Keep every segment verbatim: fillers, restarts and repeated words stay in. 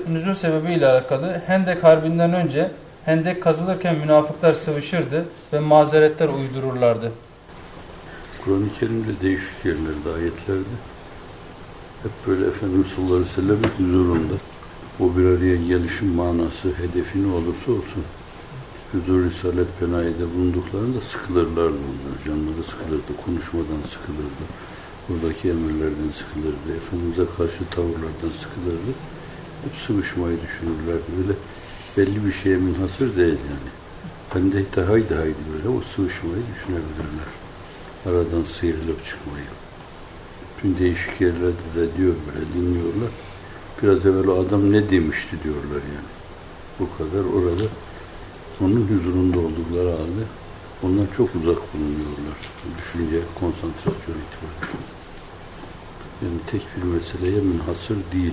nüzul sebebiyle alakalı Hendek Harbi'nden önce Hendek kazılırken münafıklar sıvışırdı ve mazeretler uydururlardı. Kur'an-ı Kerim'de değişik yerlerde, ayetlerde hep böyle Efendimiz sallallahu aleyhi ve sellem'in huzurunda o bir araya gelişim manası, hedefi ne olursa olsun huzur, risalet, penayede bulunduklarında sıkılırlardı onlar. Canları sıkılırdı, konuşmadan sıkılırdı. Buradaki emirlerden sıkılırdı. Efendimiz'e karşı tavırlardan sıkılırdı. Hep sıvışmayı düşünürlerdi. Böyle belli bir şeye münhasır değil yani. Hendek'te haydi haydi böyle o sıvışmayı düşünebilirler. Aradan sıyrılıp çıkmayı. Tüm değişik yerlerde de diyor böyle dinliyorlar. Biraz evvel o adam ne demişti diyorlar yani. Bu kadar orada onun huzurunda oldukları halde ondan çok uzak bulunuyorlar. Düşünce, konsantrasyon itibariyle. Yani tek bir meseleye münhasır değil.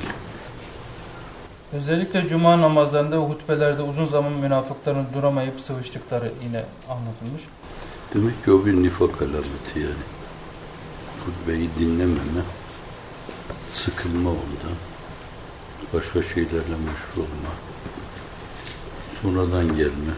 Özellikle cuma namazlarında ve hutbelerde uzun zaman münafıkların duramayıp sıvıştıkları yine anlatılmış. Demek ki o bir nifak alameti yani. Hutbeyi dinlememe, sıkılma ondan, başka şeylerle meşgul olma, sonradan gelme,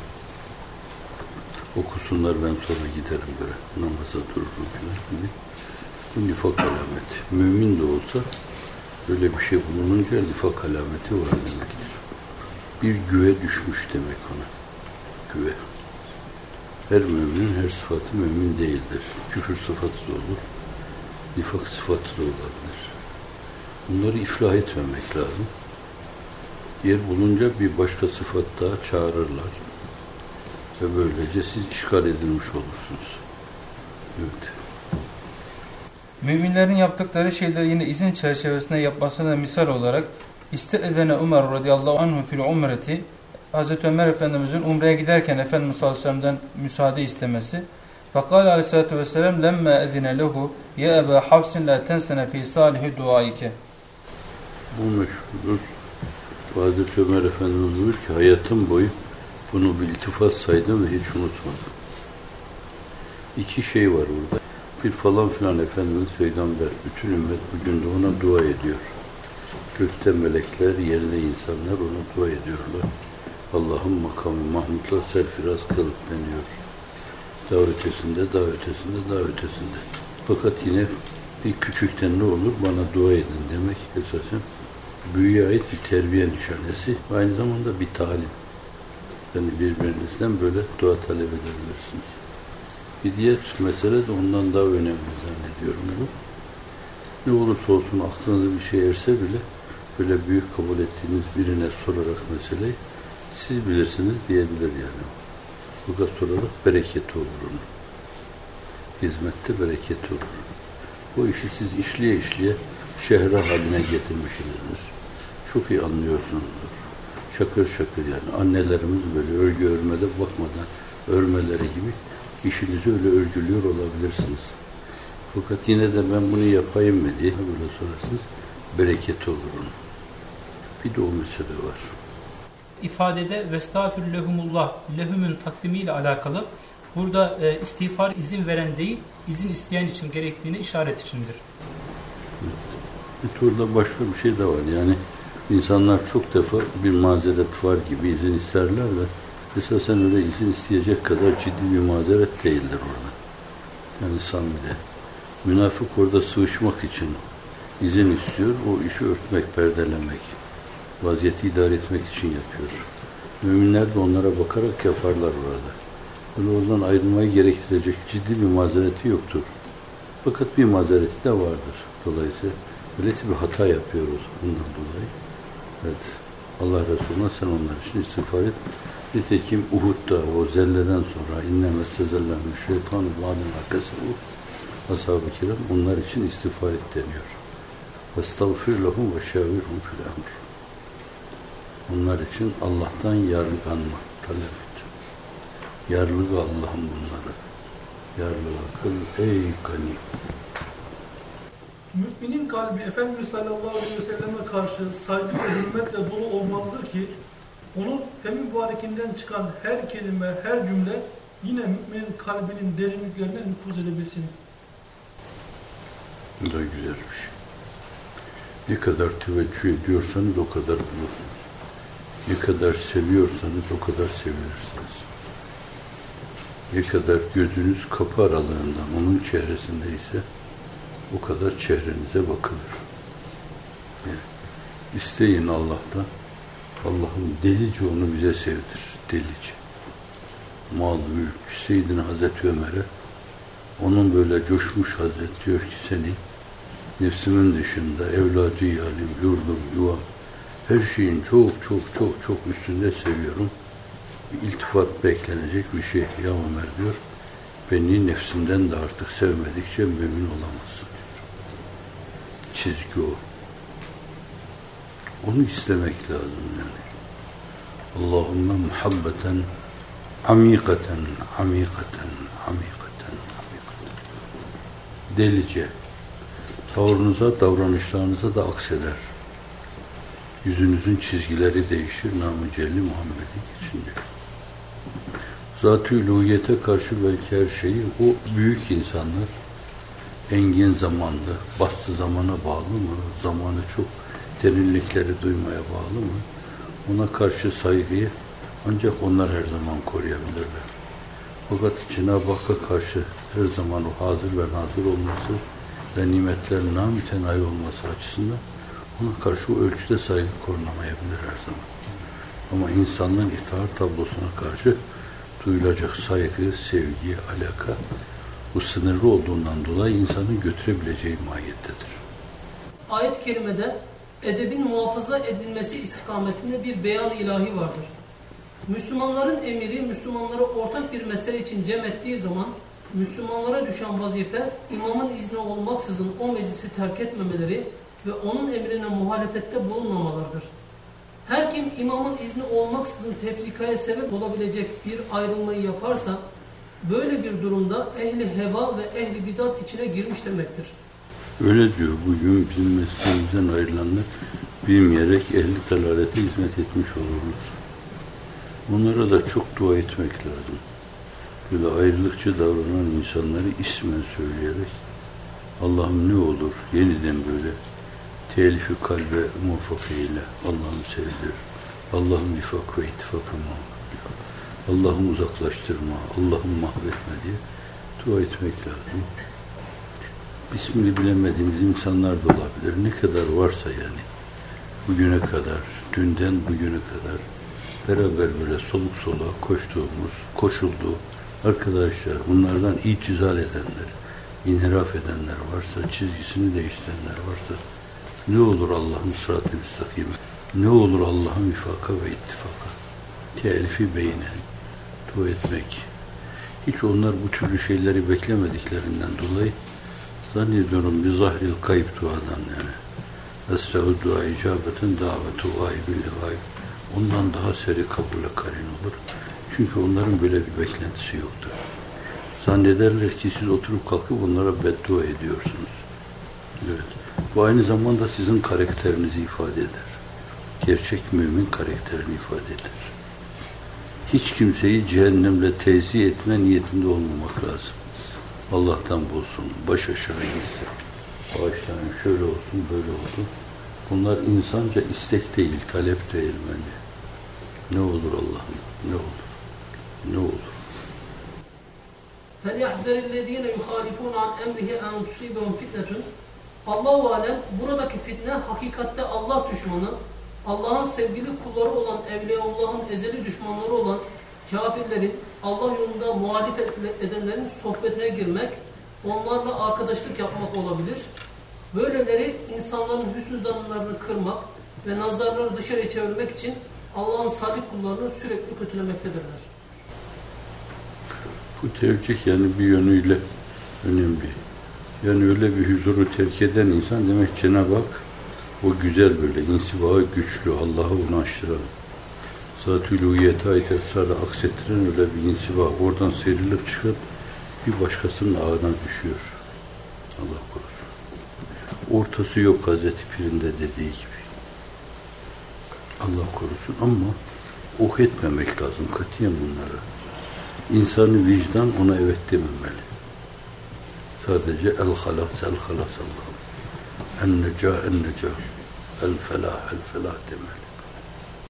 okusunlar ben sonra giderim böyle, namaza dururum falan gibi. Bu nifak alameti. Mümin de olsa böyle bir şey bulununca nifak alameti var demektir. Bir güve düşmüş demek ona. Güve. Her müminin her sıfatı mümin değildir. Küfür sıfatı da olur. Nifak sıfatı da olabilir. Bunları iflah etmemek lazım. Yer bulunca bir başka sıfat daha çağırırlar. Ve böylece siz işgal edilmiş olursunuz. Evet. Müminlerin yaptıkları şeyleri yine izin çerçevesinde yapmasına misal olarak İstedene Ömer radıyallahu anhu fil umreti Hazreti Ömer Efendimizin umreye giderken Efendimiz sallallahu aleyhi ve sellem'den müsaade istemesi. Fakal aleyhissalatu vesselam lemme edine lehu ya Eba Hafsin la tensene fi salihi duaike. Bu meşhurdur. Hazreti Ömer Efendimiz buyur ki hayatım boyu bunu bir iltifat saydım ve hiç unutmadım. İki şey var burada. Bir falan filan Efendimiz Peygamber, bütün ümmet bugün de ona dua ediyor. Gökte melekler, yerde insanlar ona dua ediyorlar. Allah'ın makamı Mahmud'la serfiraz kıl deniyor. Daha ötesinde, daha ötesinde, daha ötesinde. Fakat yine bir küçükten ne olur bana dua edin demek esasen büyüye ait bir terbiye nişanesi. Aynı zamanda bir talim. Yani birbirinizden böyle dua talep edebilirsiniz. Bir diğer mesele de ondan daha önemli zannediyorum bu. Ne olursa olsun aklınıza bir şey erse bile böyle büyük kabul ettiğiniz birine sorarak meseleyi siz bilirsiniz diyebilir yani. Fakat sorarak bereketi olur onun. Hizmette bereketi olur. Bu işi siz işleye işleye şehre haline getirmişsinizdir. Çok iyi anlıyorsunuzdur. Şakır şakır yani. Annelerimiz böyle örgü örmede bakmadan örmeleri gibi işinizi öyle örgülüyor olabilirsiniz. Fakat yine de ben bunu yapayım mı diye böyle sorarsınız. Bereketi olur onun. Bir de o mesele var. İfadede vestağfir lehumullah, lehümün takdimiyle alakalı burada e, istiğfar izin veren değil, izin isteyen için gerektiğini işaret içindir. Bir turda başka bir şey de var. Yani insanlar çok defa bir mazeret var gibi izin isterler de esasen öyle izin isteyecek kadar ciddi bir mazeret değildir orada. Yani samimi. Münafık orada sıvışmak için izin istiyor. O işi örtmek, perdelemek, vaziyeti idare etmek için yapıyor. Müminler de onlara bakarak yaparlar orada. Böyle oradan ayrılmayı gerektirecek ciddi bir mazereti yoktur. Fakat bir mazereti de vardır. Dolayısıyla böylesi bir hata yapıyoruz bundan dolayı. Evet. Allah Resulü'ne sen onlar için istiğfar et. Nitekim Uhud'da o zelleden sonra inneme sezellenmiş şeytanı vaadin arkası bu. Ashab-ı kiram onlar için istiğfar et deniyor. Estağfir lehum ve şavirhum fil emr. Onlar için Allah'tan yargılanma talep et. Yarlığı Allah'ım bunları. Yarlığı kıl ey gani. Müminin kalbi Efendimiz sallallahu aleyhi ve selleme karşı saygı ve hürmetle dolu olmalıdır ki onun femi mübarekinden çıkan her kelime, her cümle yine müminin kalbinin derinliklerine nüfuz edebilsin. Bu da güzel bir şey. Ne kadar teveccüh ediyorsanız o kadar bulursunuz. Ne kadar seviyorsanız o kadar sevilirsiniz. Ne kadar gözünüz kapı aralığından onun çehresinde ise o kadar çehrenize bakılır. Yani isteyin Allah'tan. Allah'ım delice onu bize sevdir. Delice. Mal, mülk, Seyyidina Hazreti Ömer'e onun böyle coşmuş Hazret diyor ki seni nefsimin dışında evladı yalim, yurdum, yuvam her şeyin çok çok çok çok üstünde seviyorum. Bir iltifat beklenecek bir şey. Ya Ömer diyor, beni nefsimden de artık sevmedikçe mümin olamazsın. Çizgi o. Onu istemek lazım yani. Allahümme muhabbeten amikaten, amikaten, amikaten, amikaten. Delice. Tavrınıza, davranışlarınıza da akseder. Yüzünüzün çizgileri değişir. Nam-ı Celli Muhammed'i geçince. Zat-ı uluhiyete karşı belki her şeyi o büyük insanlar engin zamanda, bastı zamana bağlı mı? Zamanı çok derinlikleri duymaya bağlı mı? Ona karşı saygıyı ancak onlar her zaman koruyabilirler. Fakat Cenab-ı Hakk'a karşı her zaman o hazır ve nazır olması ve nimetlerin namütenayi olması açısından ona karşı o ölçüde saygı korunamayabilir her zaman. Ama insanların iftihar tablosuna karşı duyulacak saygı, sevgi, alaka bu sınırlı olduğundan dolayı insanın götürebileceği mahiyettedir. Ayet-i kerimede edebin muhafaza edilmesi istikametinde bir beyan ilahi vardır. Müslümanların emiri Müslümanları ortak bir mesele için cem ettiği zaman Müslümanlara düşen vazife imamın izni olmaksızın o meclisi terk etmemeleri ve onun emrine muhalefette bulunmamalarıdır. Her kim imamın izni olmaksızın tefrikaya sebep olabilecek bir ayrılmayı yaparsa böyle bir durumda ehli heva ve ehli bidat içine girmiş demektir. Öyle diyor. Bugün bizim mesleğimizden ayrılanlar bilmeyerek ehli dalalete hizmet etmiş olurlar. Onlara da çok dua etmek lazım. Böyle ayrılıkçı davranan insanları ismen söyleyerek Allah'ım ne olur yeniden böyle telifi kalbe muvaffak eyle. Allah'ım sevdir. Allah'ım nifak ve ittifakıma. Allah'ım uzaklaştırma. Allah'ım mahvetme diye dua etmek lazım. İsmini bilemediğimiz insanlar da olabilir. Ne kadar varsa yani. Bugüne kadar, dünden bugüne kadar beraber böyle soluk soluğa koştuğumuz, koşulduğu arkadaşlar, bunlardan itizal edenler, inhiraf edenler varsa, çizgisini değiştirenler varsa ne olur Allah'ın sırat-ı müstakime, ne olur Allah'ın ifaka ve ittifaka, telifi beyne dua etmek. Hiç onlar bu türlü şeyleri beklemediklerinden dolayı zannediyorum bir zahril kayıp duadan yani. Esra-ı dua icabetin davetu gaybil gayb. Ondan daha seri kabule karin olur. Çünkü onların böyle bir beklentisi yoktur. Zannederler ki siz oturup kalkıp onlara beddua ediyorsunuz. Evet. Bu aynı zamanda sizin karakterinizi ifade eder. Gerçek mümin karakterini ifade eder. Hiç kimseyi cehennemle tezih etme niyetinde olmamak lazım. Allah'tan bulsun, baş aşağı gitsin. Bağışlayın, şöyle olsun, böyle olsun. Bunlar insanca istek değil, talep değil bence. Ne olur Allah'ım, ne olur, ne olur. فَلْيَحْزَرِ الَّذ۪ينَ يُخَالِفُونَ عَنْ اَمْرِهِ اَنْ تُصِيبَهُمْ فِتْنَةٌ Allah-u Alem buradaki fitne hakikatte Allah düşmanı, Allah'ın sevgili kulları olan Evliyaullah'ın ezeli düşmanları olan kafirlerin, Allah yolunda muhalif edenlerin sohbetine girmek, onlarla arkadaşlık yapmak olabilir. Böyleleri insanların hüsnü zanlarını kırmak ve nazarları dışarıya çevirmek için Allah'ın salih kullarını sürekli kötülemektedirler. Bu tercih yani bir yönüyle önemli. Yani öyle bir huzuru terk eden insan demek Cenab-ı Hak o güzel böyle insibaha güçlü, Allah'a ulaştıran, zat-ı uluhiyete ait esrarla aksettiren öyle bir insiba. Oradan sıyrılıp çıkıp bir başkasının ağına düşüyor. Allah korusun. Ortası yok Hazreti Pir'in de dediği gibi. Allah korusun ama oh etmemek lazım katiyen bunlara. İnsanı vicdan ona evet dememeli. Sadece el-halas, el-halas Allah'ım. En-necâ, en-necâ. El-felah, el-felah demeli.